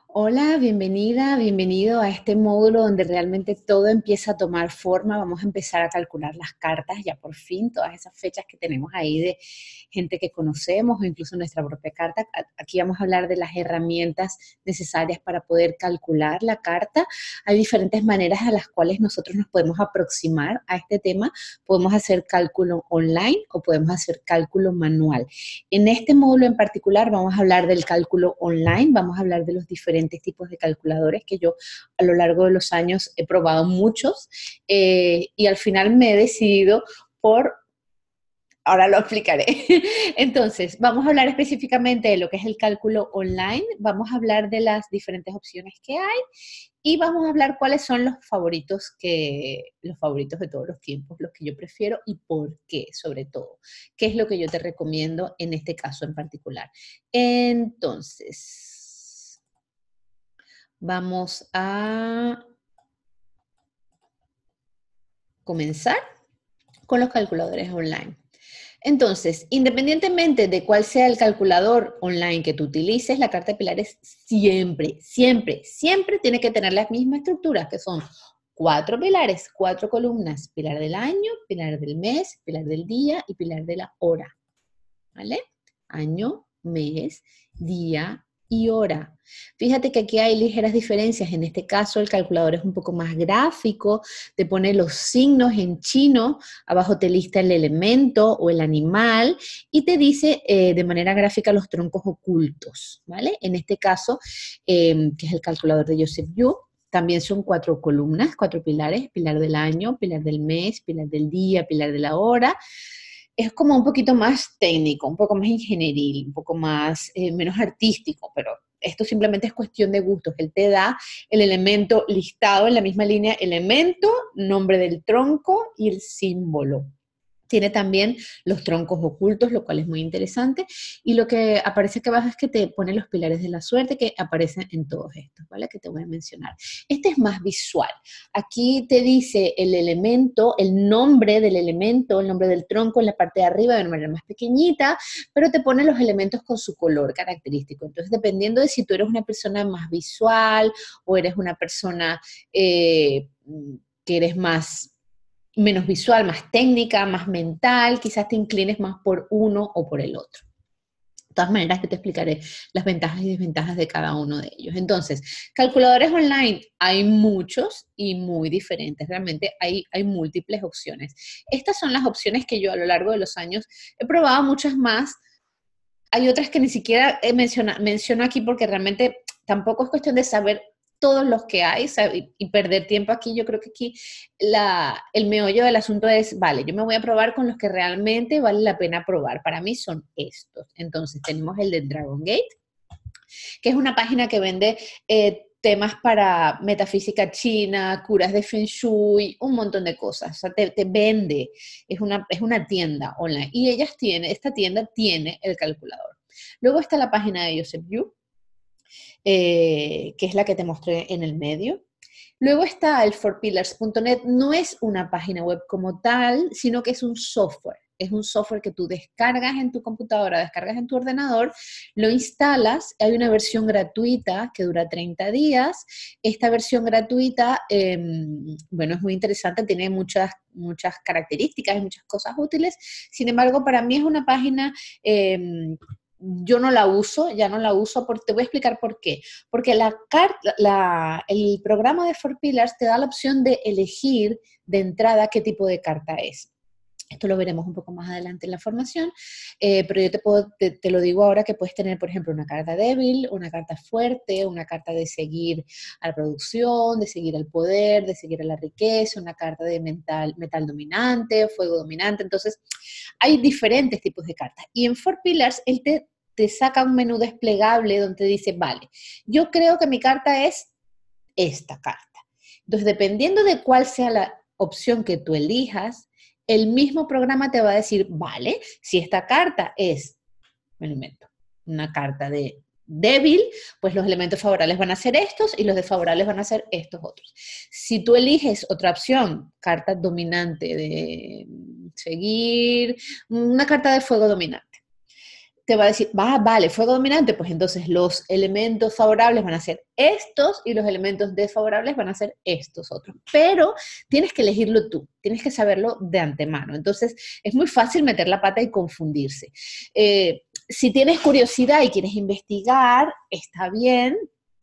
Hola, bienvenida, bienvenido a este módulo donde realmente todo empieza a tomar forma. Vamos a empezar a calcular las cartas, ya por fin, todas esas fechas que tenemos ahí de gente que conocemos o incluso nuestra propia carta. Aquí vamos a hablar de las herramientas necesarias para poder calcular la carta. Hay diferentes maneras a las cuales nosotros nos podemos aproximar a este tema. Podemos hacer cálculo online o podemos hacer cálculo manual. En este módulo en particular vamos a hablar del cálculo online, vamos a hablar de los diferentes tipos de calculadores que yo a lo largo de los años he probado muchos y al final me he decidido por. Ahora lo explicaré. Entonces, vamos a hablar específicamente de lo que es el cálculo online, vamos a hablar de las diferentes opciones que hay y vamos a hablar cuáles son los favoritos de todos los tiempos, los que yo prefiero y por qué, sobre todo. ¿Qué es lo que yo te recomiendo en este caso en particular? Entonces, vamos a comenzar con los calculadores online. Entonces, independientemente de cuál sea el calculador online que tú utilices, la carta de pilares siempre, siempre, siempre tiene que tener las mismas estructuras, que son 4 pilares, 4 columnas: pilar del año, pilar del mes, pilar del día y pilar de la hora. ¿Vale? Año, mes, día y hora. Fíjate que aquí hay ligeras diferencias. En este caso, el calculador es un poco más gráfico, te pone los signos en chino, abajo te lista el elemento o el animal y te dice de manera gráfica los troncos ocultos, ¿vale? En este caso, que es el calculador de Joseph Yu, también son 4 columnas, 4 pilares: pilar del año, pilar del mes, pilar del día, pilar de la hora. Es como un poquito más técnico, un poco más ingenieril, un poco más, menos artístico, pero esto simplemente es cuestión de gustos. Él te da el elemento listado en la misma línea: elemento, nombre del tronco y el símbolo. Tiene también los troncos ocultos, lo cual es muy interesante. Y lo que aparece aquí abajo es que te pone los pilares de la suerte que aparecen en todos estos, ¿vale? Que te voy a mencionar. Este es más visual. Aquí te dice el elemento, el nombre del elemento, el nombre del tronco en la parte de arriba de una manera más pequeñita, pero te pone los elementos con su color característico. Entonces, dependiendo de si tú eres una persona más visual o eres una persona que eres menos visual, más técnica, más mental, quizás te inclines más por uno o por el otro. De todas maneras, que te explicaré las ventajas y desventajas de cada uno de ellos. Entonces, calculadores online hay muchos y muy diferentes. Realmente hay múltiples opciones. Estas son las opciones que yo a lo largo de los años he probado, muchas más. Hay otras que ni siquiera menciono aquí porque realmente tampoco es cuestión de saber todos los que hay, ¿sabe? Y perder tiempo aquí. Yo creo que aquí el meollo del asunto es, vale, yo me voy a probar con los que realmente vale la pena probar. Para mí son estos. Entonces tenemos el de Dragon Gate, que es una página que vende temas para metafísica china, curas de Feng Shui, un montón de cosas. O sea, te vende, es una tienda online. Y esta tienda tiene el calculador. Luego está la página de Joseph Yu, que es la que te mostré en el medio. Luego está el forpillars.net. No es una página web como tal, sino que es un software. Es un software que tú descargas en tu computadora, descargas en tu ordenador, lo instalas. Hay una versión gratuita que dura 30 días. Esta versión gratuita, bueno, es muy interesante, tiene muchas características y muchas cosas útiles. Sin embargo, para mí es una página, yo no la uso, ya no la uso, te voy a explicar por qué. Porque el programa de 4Pillars te da la opción de elegir de entrada qué tipo de carta es. Esto lo veremos un poco más adelante en la formación, pero yo te lo digo ahora, que puedes tener, por ejemplo, una carta débil, una carta fuerte, una carta de seguir a la producción, de seguir al poder, de seguir a la riqueza, una carta de metal dominante, fuego dominante. Entonces, hay diferentes tipos de cartas. Y en 4Pillars, él te saca un menú desplegable donde te dice, vale, yo creo que mi carta es esta carta. Entonces, dependiendo de cuál sea la opción que tú elijas, el mismo programa te va a decir, vale, si esta carta es, me lo invento, una carta de débil, pues los elementos favorables van a ser estos y los desfavorables van a ser estos otros. Si tú eliges otra opción, carta dominante de seguir, una carta de fuego dominante, te va a decir, vale, fuego dominante, pues entonces los elementos favorables van a ser estos y los elementos desfavorables van a ser estos otros. Pero tienes que elegirlo tú, tienes que saberlo de antemano. Entonces, es muy fácil meter la pata y confundirse. Si tienes curiosidad y quieres investigar, está bien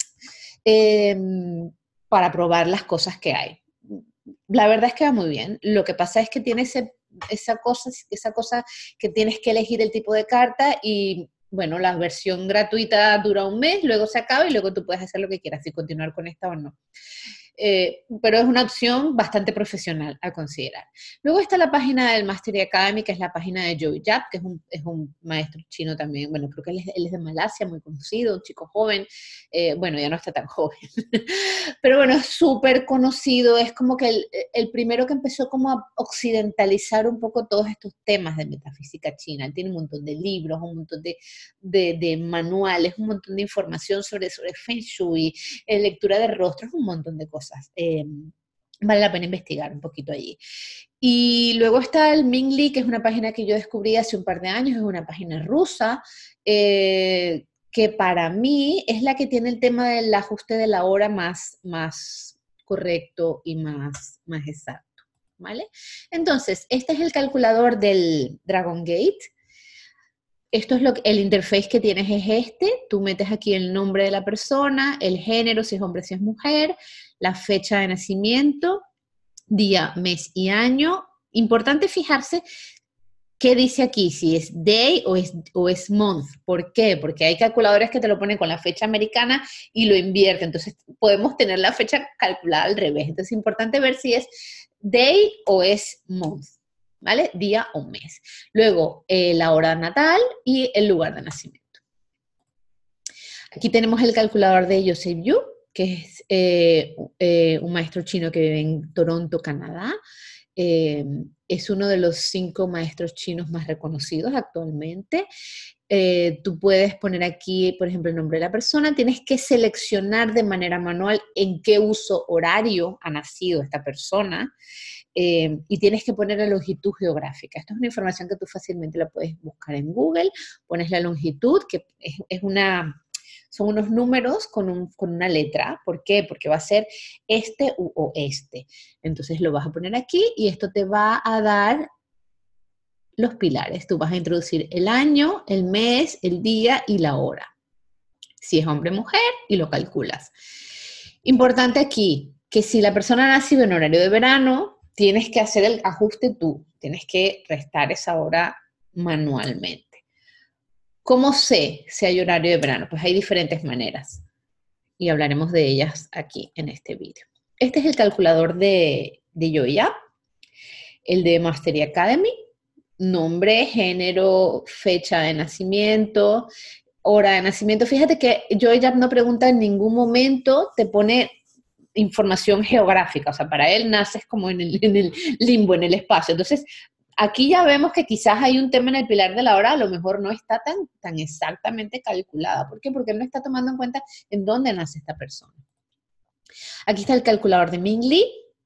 eh, para probar las cosas que hay. La verdad es que va muy bien. Lo que pasa es que tiene esa cosa que tienes que elegir el tipo de carta y, bueno, la versión gratuita dura un mes, luego se acaba y luego tú puedes hacer lo que quieras y continuar con esta o no. Pero es una opción bastante profesional a considerar. Luego está la página del Mastery Academy, que es la página de Joey Yap, que es un maestro chino también. Bueno, creo que él es de Malasia, muy conocido, un chico joven. Bueno, ya no está tan joven. Pero bueno, es súper conocido. Es como que el primero que empezó como a occidentalizar un poco todos estos temas de metafísica china. Él tiene un montón de libros, un montón de manuales, un montón de información sobre Feng Shui, lectura de rostros, un montón de cosas. Vale la pena investigar un poquito allí. Y luego está el Mingli, que es una página que yo descubrí hace un par de años, es una página rusa, que para mí es la que tiene el tema del ajuste de la hora más correcto y más exacto, ¿vale? Entonces, este es el calculador del Dragon Gate. Esto es el interface que tienes es este. Tú metes aquí el nombre de la persona, el género, si es hombre, si es mujer, la fecha de nacimiento, día, mes y año. Importante fijarse qué dice aquí, si es day o es month. ¿Por qué? Porque hay calculadores que te lo ponen con la fecha americana y lo invierten. Entonces, podemos tener la fecha calculada al revés. Entonces, es importante ver si es day o es month, ¿vale? Día o mes. Luego, la hora natal y el lugar de nacimiento. Aquí tenemos el calculador de Joseph Yu, que es un maestro chino que vive en Toronto, Canadá. Es uno de los 5 maestros chinos más reconocidos actualmente. Tú puedes poner aquí, por ejemplo, el nombre de la persona. Tienes que seleccionar de manera manual en qué uso horario ha nacido esta persona. Y tienes que poner la longitud geográfica. Esto es una información que tú fácilmente la puedes buscar en Google. Pones la longitud, que son unos números con una letra. ¿Por qué? Porque va a ser este u oeste. Entonces lo vas a poner aquí y esto te va a dar los pilares. Tú vas a introducir el año, el mes, el día y la hora. Si es hombre o mujer, y lo calculas. Importante aquí, que si la persona ha nacido en horario de verano, tienes que hacer el ajuste tú. Tienes que restar esa hora manualmente. ¿Cómo sé si hay horario de verano? Pues hay diferentes maneras y hablaremos de ellas aquí en este vídeo. Este es el calculador de Joya, el de Mastery Academy, nombre, género, fecha de nacimiento, hora de nacimiento. Fíjate que Joya no pregunta en ningún momento, te pone información geográfica, o sea, para él naces como en el limbo, en el espacio. Entonces, aquí ya vemos que quizás hay un tema en el pilar de la hora, a lo mejor no está tan exactamente calculada. ¿Por qué? Porque él no está tomando en cuenta en dónde nace esta persona. Aquí está el calculador de Mingli.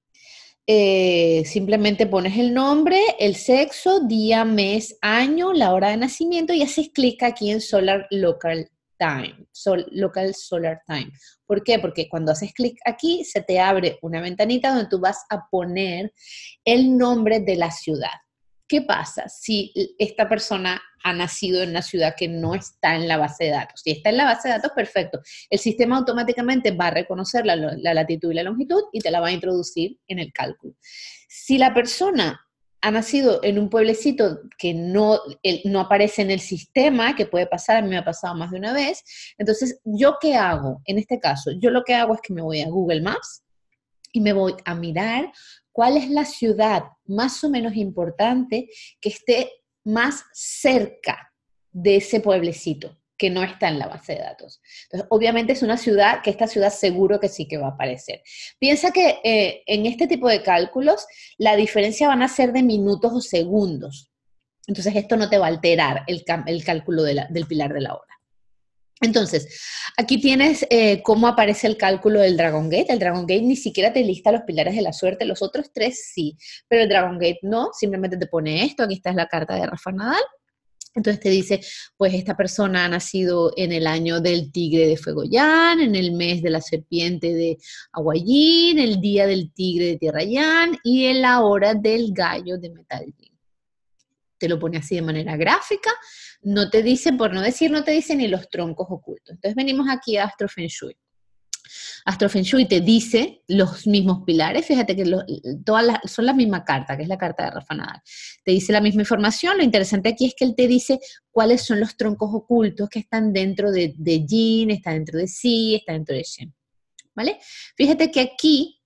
Simplemente pones el nombre, el sexo, día, mes, año, la hora de nacimiento y haces clic aquí en Solar Local Time, Local Solar Time. ¿Por qué? Porque cuando haces clic aquí se te abre una ventanita donde tú vas a poner el nombre de la ciudad. ¿Qué pasa si esta persona ha nacido en una ciudad que no está en la base de datos? Si está en la base de datos, perfecto. El sistema automáticamente va a reconocer la latitud y la longitud y te la va a introducir en el cálculo. Si la persona ha nacido en un pueblecito que no aparece en el sistema, que puede pasar, a mí me ha pasado más de una vez, entonces, ¿yo qué hago? En este caso, yo lo que hago es que me voy a Google Maps y me voy a mirar cuál es la ciudad más o menos importante que esté más cerca de ese pueblecito que no está en la base de datos. Entonces, obviamente es una ciudad que esta ciudad seguro que sí que va a aparecer. Piensa que en este tipo de cálculos la diferencia van a ser de minutos o segundos. Entonces, esto no te va a alterar el cálculo del pilar de la hora. Entonces, aquí tienes cómo aparece el cálculo del Dragon Gate. El Dragon Gate ni siquiera te lista los pilares de la suerte, los otros 3 sí, pero el Dragon Gate no, simplemente te pone esto, aquí está la carta de Rafa Nadal, Entonces te dice, pues esta persona ha nacido en el año del tigre de Fuegoyán, en el mes de la serpiente de Aguayín, el día del tigre de Tierrayán y en la hora del gallo de Metallín. Te lo pone así de manera gráfica, no te dice, por no decir, no te dice ni los troncos ocultos. Entonces venimos aquí a Astro Feng Shui. Astro Feng Shui te dice los mismos pilares, fíjate que son la misma carta, que es la carta de Rafa Nadal. Te dice la misma información, lo interesante aquí es que él te dice cuáles son los troncos ocultos que están dentro de Yin, está dentro de Si, está dentro de Shen, ¿vale? Fíjate que aquí,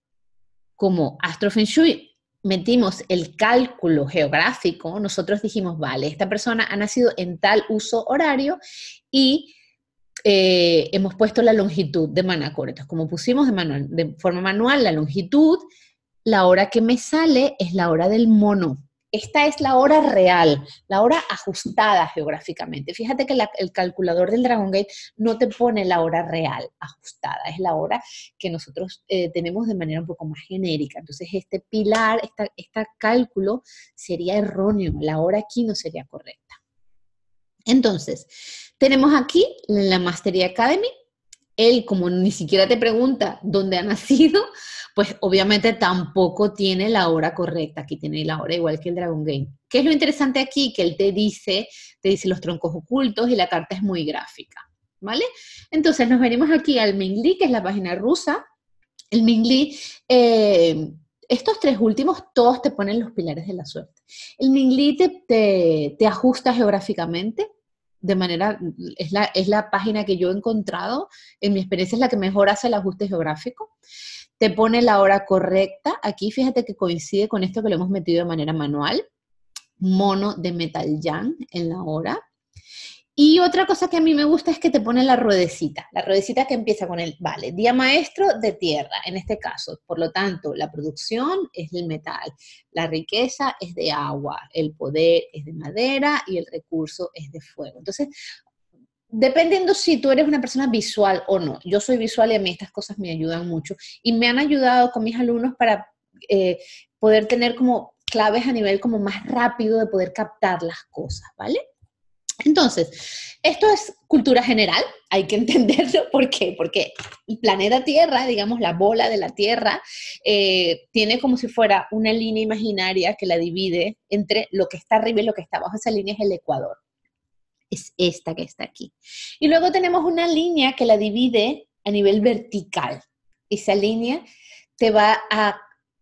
como Astro Feng Shui, metimos el cálculo geográfico, nosotros dijimos, vale, esta persona ha nacido en tal uso horario y hemos puesto la longitud de Manacor. Entonces, como pusimos de forma manual la longitud, la hora que me sale es la hora del mono. Esta es la hora real, la hora ajustada geográficamente. Fíjate que el calculador del Dragon Gate no te pone la hora real ajustada, es la hora que nosotros tenemos de manera un poco más genérica. Entonces, este pilar, este cálculo sería erróneo, la hora aquí no sería correcta. Entonces, tenemos aquí la Mastery Academy. Él, como ni siquiera te pregunta dónde ha nacido, pues obviamente tampoco tiene la hora correcta. Aquí tiene la hora igual que el Dragon Game. ¿Qué es lo interesante aquí? Que él te dice los troncos ocultos y la carta es muy gráfica, ¿vale? Entonces nos venimos aquí al Mingli, que es la página rusa. El Mingli, estos tres últimos, todos te ponen los pilares de la suerte. El Mingli te ajusta geográficamente, de manera, es la página que yo he encontrado, en mi experiencia es la que mejor hace el ajuste geográfico. Te pone la hora correcta, aquí fíjate que coincide con esto que lo hemos metido de manera manual, mono de metal yang en la hora. Y otra cosa que a mí me gusta es que te pone la ruedecita que empieza con el, vale, día maestro de tierra, en este caso. Por lo tanto, la producción es del metal, la riqueza es de agua, el poder es de madera y el recurso es de fuego. Entonces, dependiendo si tú eres una persona visual o no. Yo soy visual y a mí estas cosas me ayudan mucho. Y me han ayudado con mis alumnos para poder tener como claves a nivel como más rápido de poder captar las cosas, ¿vale? Entonces, esto es cultura general, hay que entenderlo. ¿Por qué? Porque el planeta Tierra, digamos, la bola de la Tierra, tiene como si fuera una línea imaginaria que la divide entre lo que está arriba y lo que está abajo. Esa línea es el ecuador. Es esta que está aquí. Y luego tenemos una línea que la divide a nivel vertical. Esa línea te va a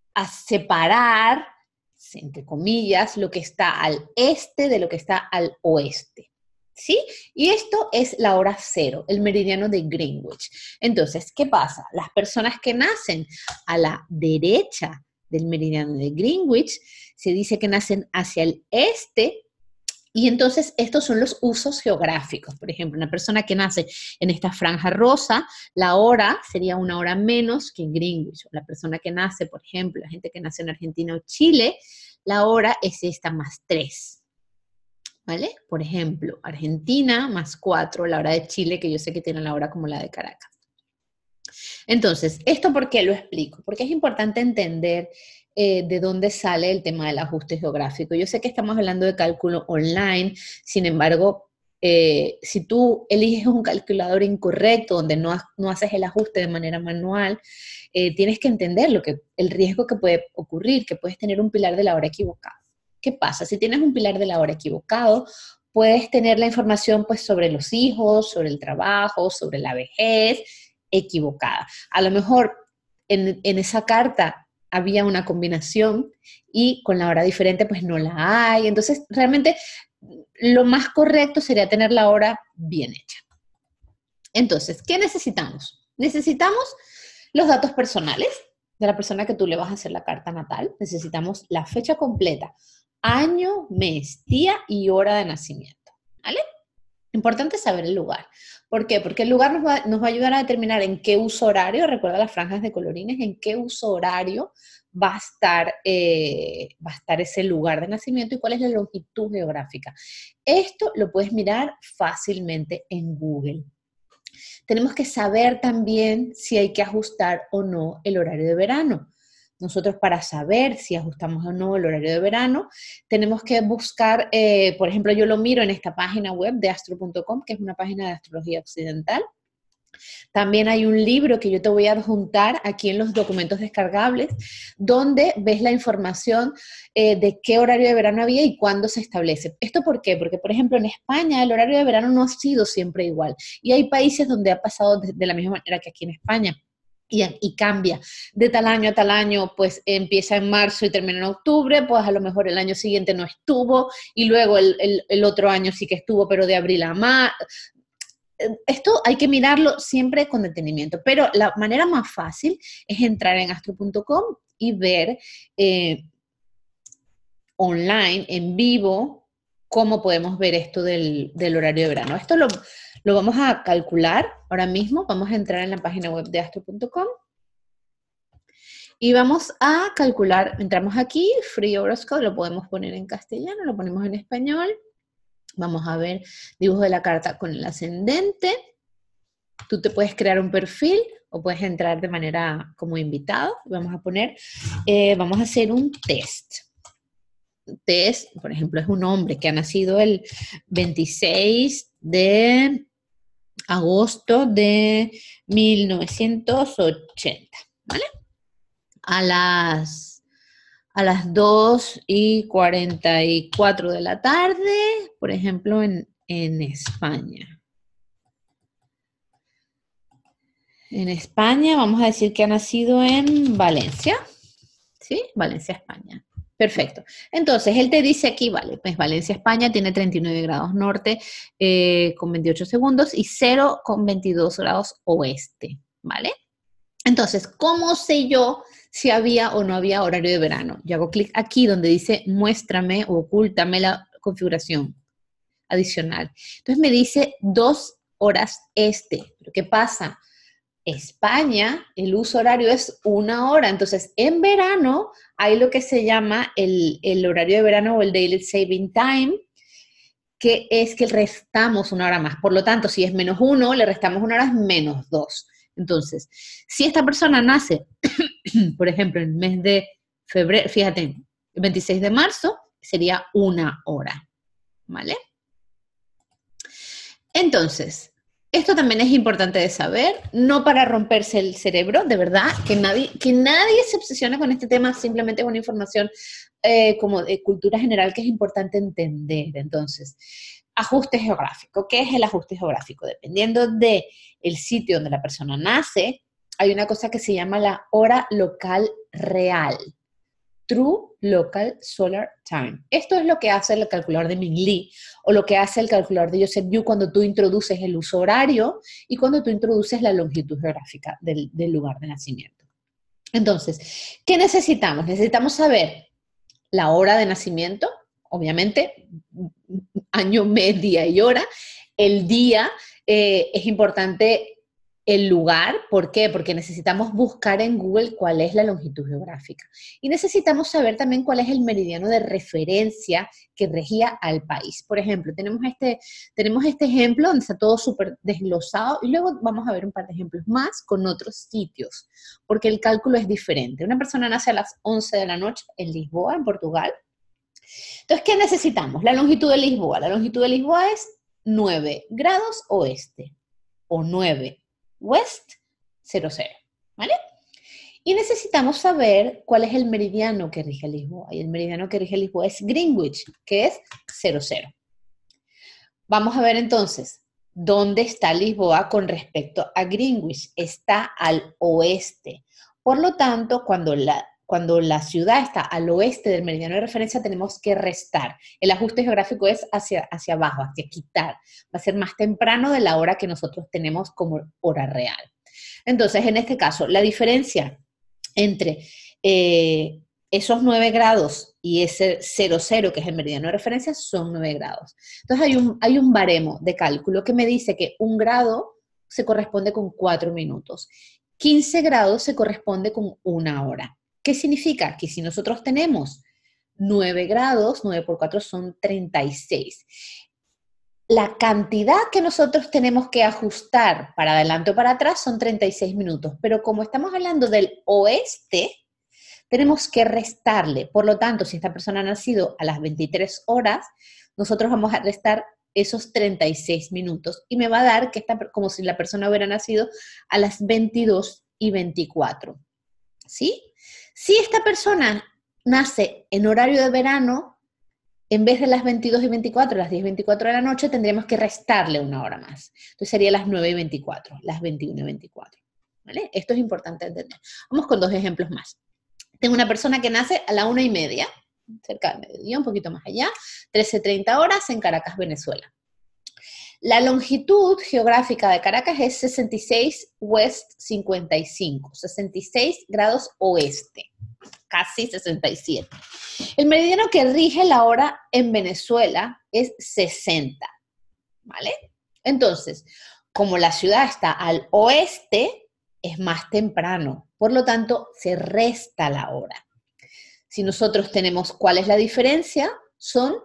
separar, entre comillas, lo que está al este de lo que está al oeste, ¿sí? Y esto es la hora cero, el meridiano de Greenwich. Entonces, ¿qué pasa? Las personas que nacen a la derecha del meridiano de Greenwich, se dice que nacen hacia el este, y entonces estos son los usos geográficos. Por ejemplo, una persona que nace en esta franja rosa, la hora sería una hora menos que en Greenwich. La persona que nace, por ejemplo, la gente que nace en Argentina o Chile, la hora es esta más 3. ¿Vale? Por ejemplo, Argentina más 4, la hora de Chile, que yo sé que tiene la hora como la de Caracas. Entonces, ¿esto por qué lo explico? Porque es importante entender de dónde sale el tema del ajuste geográfico. Yo sé que estamos hablando de cálculo online, sin embargo, si tú eliges un calculador incorrecto, donde no haces el ajuste de manera manual, tienes que entender el riesgo que puede ocurrir, que puedes tener un pilar de la hora equivocado. ¿Qué pasa? Si tienes un pilar de la hora equivocado, puedes tener la información pues, sobre los hijos, sobre el trabajo, sobre la vejez, equivocada. A lo mejor en esa carta había una combinación y con la hora diferente pues no la hay. Entonces, realmente lo más correcto sería tener la hora bien hecha. Entonces, ¿qué necesitamos? Necesitamos los datos personales de la persona que tú le vas a hacer la carta natal. Necesitamos la fecha completa, año, mes, día y hora de nacimiento, ¿vale? Importante saber el lugar. ¿Por qué? Porque el lugar nos va a ayudar a determinar en qué uso horario, recuerda las franjas de colorines, en qué uso horario va a estar ese lugar de nacimiento y cuál es la longitud geográfica. Esto lo puedes mirar fácilmente en Google. Tenemos que saber también si hay que ajustar o no el horario de verano. nosotros para saber si ajustamos o no el horario de verano, tenemos que buscar, por ejemplo, yo lo miro en esta página web de astro.com, que es una página de astrología occidental. También hay un libro que yo te voy a adjuntar aquí en los documentos descargables, donde ves la información de qué horario de verano había y cuándo se establece. ¿Esto por qué? Porque, por ejemplo, en España el horario de verano no ha sido siempre igual. Y hay países donde ha pasado de la misma manera que aquí en España. Y cambia de tal año a tal año, pues empieza en marzo y termina en octubre, pues a lo mejor el año siguiente no estuvo y luego el otro año sí que estuvo, pero de abril a marzo. Esto hay que mirarlo siempre con detenimiento, pero la manera más fácil es entrar en astro.com y ver online, en vivo, cómo podemos ver esto del horario de verano. Esto lo vamos a calcular ahora mismo. Vamos a entrar en la página web de astro.com y vamos a calcular. Entramos aquí, Free Horoscope, lo podemos poner en castellano, lo ponemos en español. Vamos a ver dibujo de la carta con el ascendente. Tú te puedes crear un perfil o puedes entrar de manera como invitado. Vamos a poner, vamos a hacer un test. Test, por ejemplo, es un hombre que ha nacido el 26 de agosto de 1980, ¿vale? A las 2:44 de la tarde, por ejemplo, en España. En España, vamos a decir que ha nacido en Valencia, ¿sí? Valencia, España. Perfecto. Entonces, él te dice aquí, vale, pues Valencia, España tiene 39 grados norte con 28 segundos y 0 con 22 grados oeste, ¿vale? Entonces, ¿cómo sé yo si había o no había horario de verano? Yo hago clic aquí donde dice muéstrame o ocúltame la configuración adicional. Entonces me dice 2 horas este. ¿Pero qué pasa? España, el uso horario es 1 hora. Entonces, en verano hay lo que se llama el horario de verano o el Daylight Saving Time, que es que restamos 1 hora más. Por lo tanto, si es -1, le restamos 1 hora, es -2. Entonces, si esta persona nace, por ejemplo, en el mes de febrero, fíjate, el 26 de marzo, sería 1 hora, ¿vale? Entonces, esto también es importante de saber, no para romperse el cerebro, de verdad, que nadie se obsesione con este tema, simplemente es una información como de cultura general que es importante entender. Entonces, ajuste geográfico. ¿Qué es el ajuste geográfico? Dependiendo del sitio donde la persona nace, hay una cosa que se llama la hora local real. True Local Solar Time. Esto es lo que hace el calculador de Ming Lee o lo que hace el calculador de Joseph Yu cuando tú introduces el uso horario y cuando tú introduces la longitud geográfica del lugar de nacimiento. Entonces, ¿qué necesitamos? Necesitamos saber la hora de nacimiento, obviamente, año, mes, día y hora. El día es importante el lugar, ¿por qué? Porque necesitamos buscar en Google cuál es la longitud geográfica. Y necesitamos saber también cuál es el meridiano de referencia que regía al país. Por ejemplo, tenemos este ejemplo donde está todo súper desglosado y luego vamos a ver un par de ejemplos más con otros sitios, porque el cálculo es diferente. Una persona nace a las 11 de la noche en Lisboa, en Portugal. Entonces, ¿qué necesitamos? La longitud de Lisboa. La longitud de Lisboa es 9 grados oeste o 9 West 00, ¿vale? Y necesitamos saber cuál es el meridiano que rige Lisboa. Y el meridiano que rige Lisboa es Greenwich, que es 00. Vamos a ver entonces, ¿dónde está Lisboa con respecto a Greenwich? Está al oeste. Por lo tanto, cuando la ciudad está al oeste del meridiano de referencia, tenemos que restar. El ajuste geográfico es hacia abajo, hacia quitar. Va a ser más temprano de la hora que nosotros tenemos como hora real. Entonces, en este caso, la diferencia entre esos 9 grados y ese 00, que es el meridiano de referencia, son 9 grados. Entonces, hay un baremo de cálculo que me dice que 1 grado se corresponde con 4 minutos. 15 grados se corresponde con 1 hora. ¿Qué significa? Que si nosotros tenemos 9 grados, 9 por 4 son 36. La cantidad que nosotros tenemos que ajustar para adelante o para atrás son 36 minutos, pero como estamos hablando del oeste, tenemos que restarle. Por lo tanto, si esta persona ha nacido a las 23 horas, nosotros vamos a restar esos 36 minutos y me va a dar que como si la persona hubiera nacido a las 22:24. ¿Sí? Si esta persona nace en horario de verano, en vez de las 22:24, las 10:24 de la noche, tendríamos que restarle una hora más. Entonces sería las 9:24, las 21:24. ¿Vale? Esto es importante entender. Vamos con 2 ejemplos más. Tengo una persona que nace a la 1:30, cerca del mediodía, un poquito más allá, 13:30 horas en Caracas, Venezuela. La longitud geográfica de Caracas es 66 West 55, 66 grados oeste, casi 67. El meridiano que rige la hora en Venezuela es 60, ¿vale? Entonces, como la ciudad está al oeste, es más temprano, por lo tanto, se resta la hora. Si nosotros tenemos cuál es la diferencia, son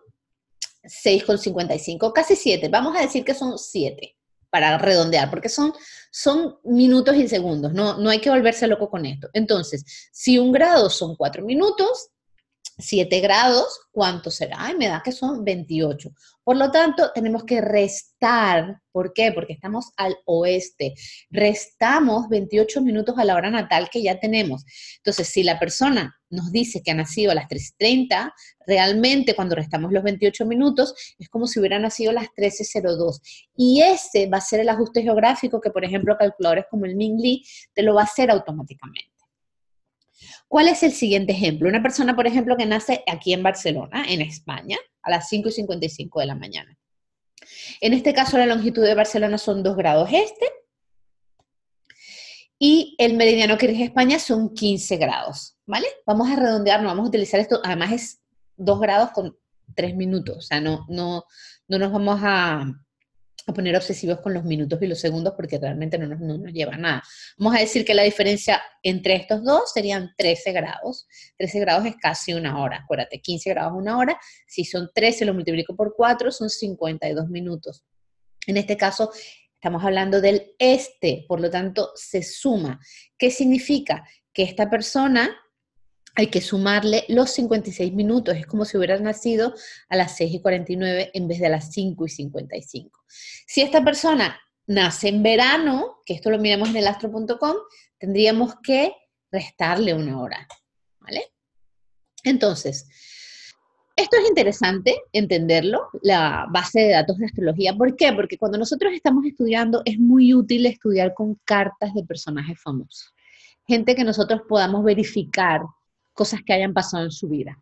6,55, casi 7. Vamos a decir que son 7 para redondear, porque son minutos y segundos. No hay que volverse loco con esto. Entonces, si 1 grado son 4 minutos, 7 grados, ¿cuánto será? Ay, me da que son 28. Por lo tanto, tenemos que restar. ¿Por qué? Porque estamos al oeste. Restamos 28 minutos a la hora natal que ya tenemos. Entonces, si la persona nos dice que ha nacido a las 3:30, realmente cuando restamos los 28 minutos es como si hubiera nacido a las 13:02. Y ese va a ser el ajuste geográfico que, por ejemplo, calculadores como el Mingli te lo va a hacer automáticamente. ¿Cuál es el siguiente ejemplo? Una persona, por ejemplo, que nace aquí en Barcelona, en España, a las 5:55 de la mañana. En este caso, la longitud de Barcelona son 2 grados este y el meridiano que rige España son 15 grados, ¿vale? Vamos a redondear, no vamos a utilizar esto, además es 2 grados con 3 minutos, o sea, no nos vamos a poner obsesivos con los minutos y los segundos porque realmente no nos lleva a nada. Vamos a decir que la diferencia entre estos dos serían 13 grados. 13 grados es casi una hora. Acuérdate, 15 grados una hora. Si son 13, lo multiplico por 4, son 52 minutos. En este caso, estamos hablando del este, por lo tanto, se suma. ¿Qué significa? Que esta persona hay que sumarle los 56 minutos. Es como si hubiera nacido a las 6:49 en vez de a las 5:55. Si esta persona nace en verano, que esto lo miramos en elastro.com, tendríamos que restarle una hora, ¿vale? Entonces, esto es interesante entenderlo, la base de datos de astrología. ¿Por qué? Porque cuando nosotros estamos estudiando, es muy útil estudiar con cartas de personajes famosos. Gente que nosotros podamos verificar cosas que hayan pasado en su vida.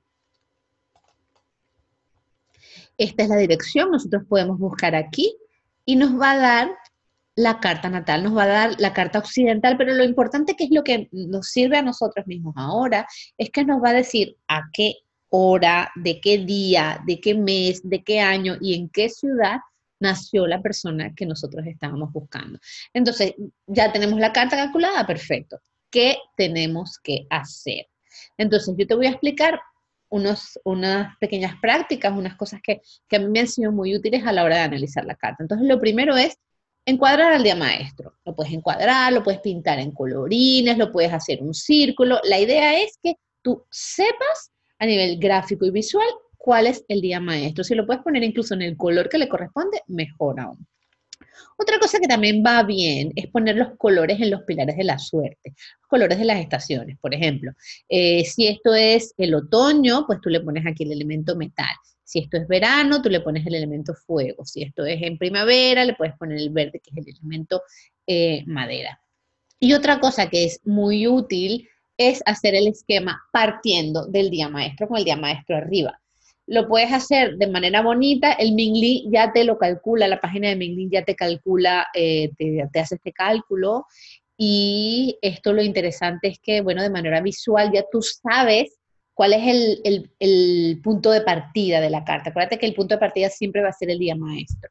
Esta es la dirección, nosotros podemos buscar aquí y nos va a dar la carta natal, nos va a dar la carta occidental, pero lo importante que es lo que nos sirve a nosotros mismos ahora, es que nos va a decir a qué hora, de qué día, de qué mes, de qué año y en qué ciudad nació la persona que nosotros estábamos buscando. Entonces, ya tenemos la carta calculada, perfecto. ¿Qué tenemos que hacer? Entonces, yo te voy a explicar unas pequeñas prácticas, unas cosas que a mí me han sido muy útiles a la hora de analizar la carta. Entonces, lo primero es encuadrar al día maestro. Lo puedes encuadrar, lo puedes pintar en colorines, lo puedes hacer un círculo. La idea es que tú sepas a nivel gráfico y visual cuál es el día maestro. Si lo puedes poner incluso en el color que le corresponde, mejor aún. Otra cosa que también va bien es poner los colores en los pilares de la suerte, los colores de las estaciones. Por ejemplo, si esto es el otoño, pues tú le pones aquí el elemento metal. Si esto es verano, tú le pones el elemento fuego. Si esto es en primavera, le puedes poner el verde, que es el elemento madera. Y otra cosa que es muy útil es hacer el esquema partiendo del día maestro con el día maestro arriba. Lo puedes hacer de manera bonita, el Mingli ya te lo calcula, la página de Mingli ya te calcula, te hace este cálculo, y esto lo interesante es que, bueno, de manera visual ya tú sabes cuál es el punto de partida de la carta. Acuérdate que el punto de partida siempre va a ser el día maestro.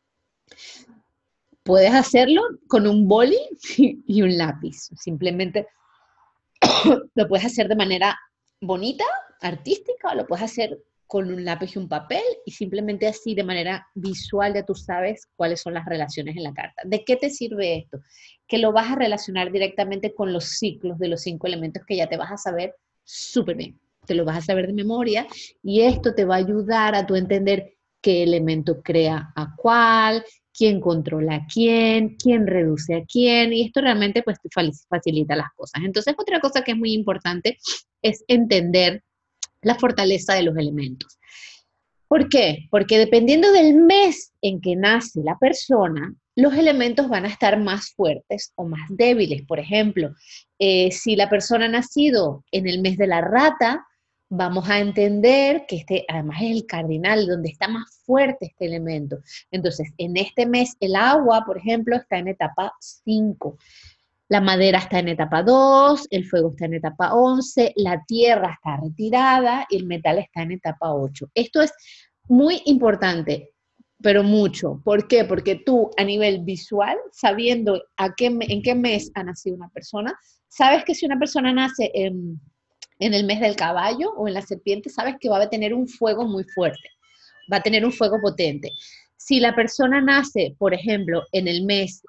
Puedes hacerlo con un boli y un lápiz, simplemente lo puedes hacer de manera bonita, artística, o lo puedes hacer con un lápiz y un papel, y simplemente así de manera visual ya tú sabes cuáles son las relaciones en la carta. ¿De qué te sirve esto? Que lo vas a relacionar directamente con los ciclos de los 5 elementos que ya te vas a saber súper bien. Te lo vas a saber de memoria y esto te va a ayudar a tu entender qué elemento crea a cuál, quién controla a quién reduce a quién, y esto realmente pues te facilita las cosas. Entonces, otra cosa que es muy importante es entender la fortaleza de los elementos. ¿Por qué? Porque dependiendo del mes en que nace la persona, los elementos van a estar más fuertes o más débiles. Por ejemplo, si la persona ha nacido en el mes de la rata, vamos a entender que este además es el cardinal, donde está más fuerte este elemento. Entonces, en este mes el agua, por ejemplo, está en etapa 5. La madera está en etapa 2, el fuego está en etapa 11, la tierra está retirada y el metal está en etapa 8. Esto es muy importante, pero mucho. ¿Por qué? Porque tú a nivel visual, sabiendo en qué mes ha nacido una persona, sabes que si una persona nace en el mes del caballo o en la serpiente, sabes que va a tener un fuego muy fuerte, va a tener un fuego potente. Si la persona nace, por ejemplo, en el mes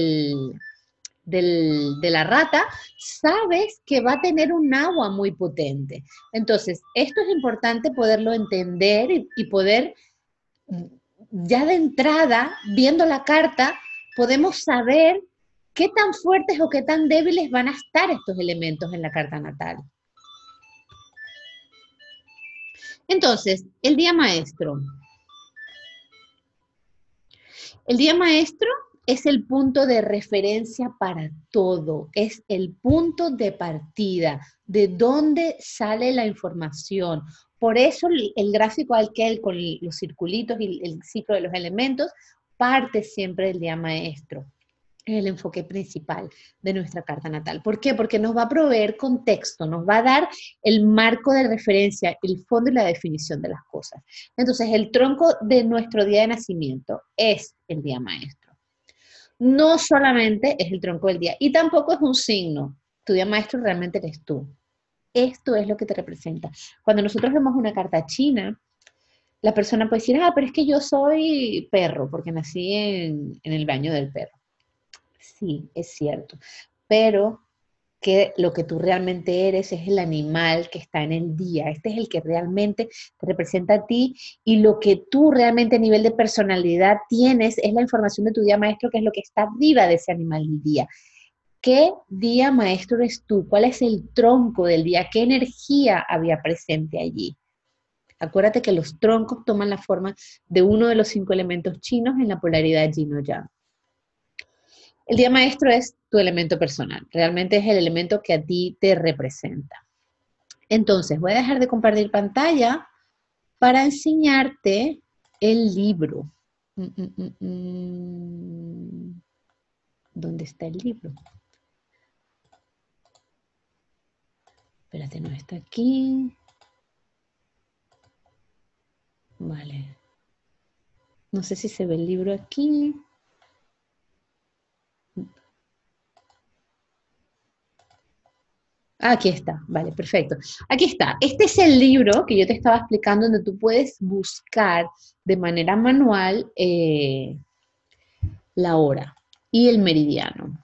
de la rata, sabes que va a tener un agua muy potente. Entonces, esto es importante poderlo entender y poder, ya de entrada, viendo la carta, podemos saber qué tan fuertes o qué tan débiles van a estar estos elementos en la carta natal. Entonces, el día maestro. El día maestro es el punto de referencia para todo, es el punto de partida, de dónde sale la información. Por eso el gráfico aquel con los circulitos y el ciclo de los elementos parte siempre del día maestro. Es el enfoque principal de nuestra carta natal. ¿Por qué? Porque nos va a proveer contexto, nos va a dar el marco de referencia, el fondo y la definición de las cosas. Entonces, el tronco de nuestro día de nacimiento es el día maestro. No solamente es el tronco del día, y tampoco es un signo. Tu día maestro realmente eres tú. Esto es lo que te representa. Cuando nosotros vemos una carta china, la persona puede decir, pero es que yo soy perro, porque nací en el baño del perro. Sí, es cierto, pero que lo que tú realmente eres es el animal que está en el día. Este es el que realmente te representa a ti, y lo que tú realmente a nivel de personalidad tienes es la información de tu día maestro, que es lo que está arriba de ese animal del día. ¿Qué día maestro eres tú? ¿Cuál es el tronco del día? ¿Qué energía había presente allí? Acuérdate que los troncos toman la forma de uno de los 5 elementos chinos en la polaridad yin o yang. El día maestro es tu elemento personal, realmente es el elemento que a ti te representa. Entonces, voy a dejar de compartir pantalla para enseñarte el libro. ¿Dónde está el libro? Espérate, no está aquí. Vale. No sé si se ve el libro aquí. Aquí está, vale, perfecto. Aquí está. Este es el libro que yo te estaba explicando, donde tú puedes buscar de manera manual la hora y el meridiano.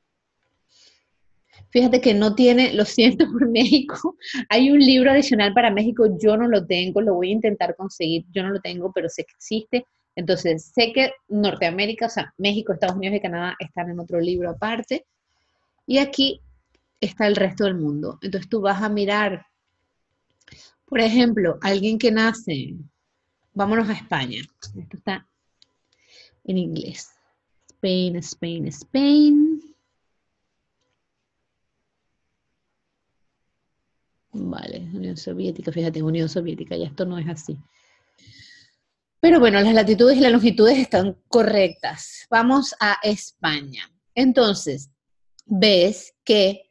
Fíjate que no tiene, lo siento por México, hay un libro adicional para México, yo no lo tengo, lo voy a intentar conseguir, yo no lo tengo, pero sé que existe. Entonces, sé que Norteamérica, o sea, México, Estados Unidos y Canadá están en otro libro aparte, y aquí está el resto del mundo. Entonces, tú vas a mirar, por ejemplo, alguien que nace, vámonos a España, esto está en inglés. Spain, Spain, Spain. Vale, Unión Soviética, fíjate, Unión Soviética, ya esto no es así. Pero bueno, las latitudes y las longitudes están correctas. Vamos a España. Entonces, ves que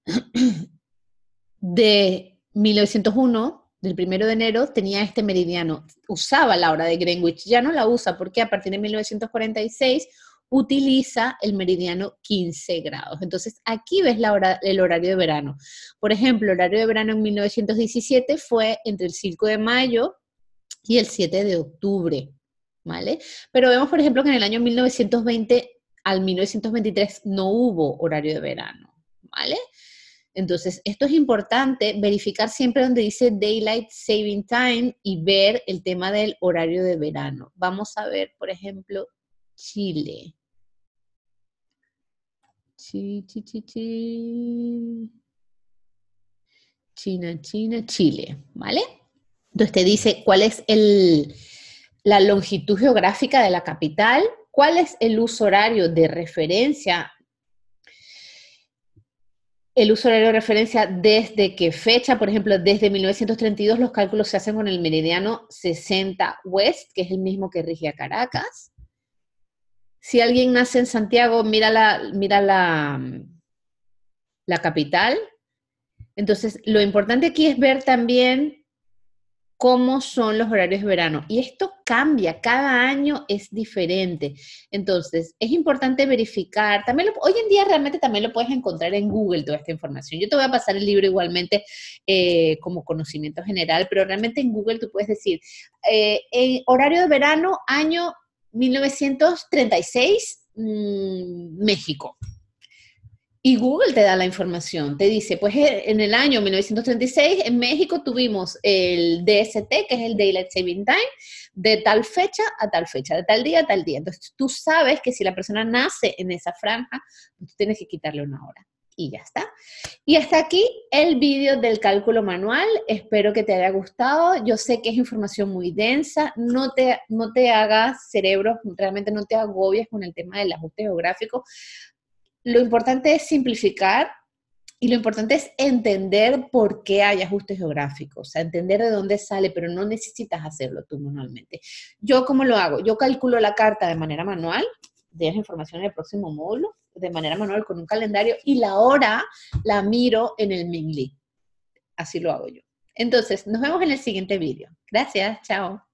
de 1901, del 1 de enero, tenía este meridiano. Usaba la hora de Greenwich, ya no la usa porque a partir de 1946 utiliza el meridiano 15 grados. Entonces, aquí ves el horario de verano. Por ejemplo, el horario de verano en 1917 fue entre el 5 de mayo y el 7 de octubre, ¿vale? Pero vemos, por ejemplo, que en el año 1920 al 1923 no hubo horario de verano, ¿vale? Entonces, esto es importante, verificar siempre donde dice Daylight Saving Time y ver el tema del horario de verano. Vamos a ver, por ejemplo, Chile. China, Chile, ¿vale? Entonces te dice cuál es la longitud geográfica de la capital, cuál es el uso horario de referencia, desde qué fecha, por ejemplo, desde 1932 los cálculos se hacen con el meridiano 60 West, que es el mismo que rige a Caracas. Si alguien nace en Santiago, mira la capital. Entonces, lo importante aquí es ver también cómo son los horarios de verano. Y esto cambia, cada año es diferente. Entonces, es importante verificar. También hoy en día realmente también lo puedes encontrar en Google toda esta información. Yo te voy a pasar el libro igualmente como conocimiento general, pero realmente en Google tú puedes decir, horario de verano, año 1936, México. Y Google te da la información, te dice, pues en el año 1936 en México tuvimos el DST, que es el Daylight Saving Time, de tal fecha a tal fecha, de tal día a tal día. Entonces tú sabes que si la persona nace en esa franja, tú tienes que quitarle una hora. Y ya está. Y hasta aquí el vídeo del cálculo manual. Espero que te haya gustado. Yo sé que es información muy densa. No te hagas cerebro, realmente no te agobies con el tema del ajuste geográfico. Lo importante es simplificar y lo importante es entender por qué hay ajustes geográficos, o sea, entender de dónde sale, pero no necesitas hacerlo tú manualmente. ¿Yo cómo lo hago? Yo calculo la carta de manera manual, tienes información en el próximo módulo, de manera manual con un calendario, y la hora la miro en el Mingli. Así lo hago yo. Entonces, nos vemos en el siguiente vídeo. Gracias, chao.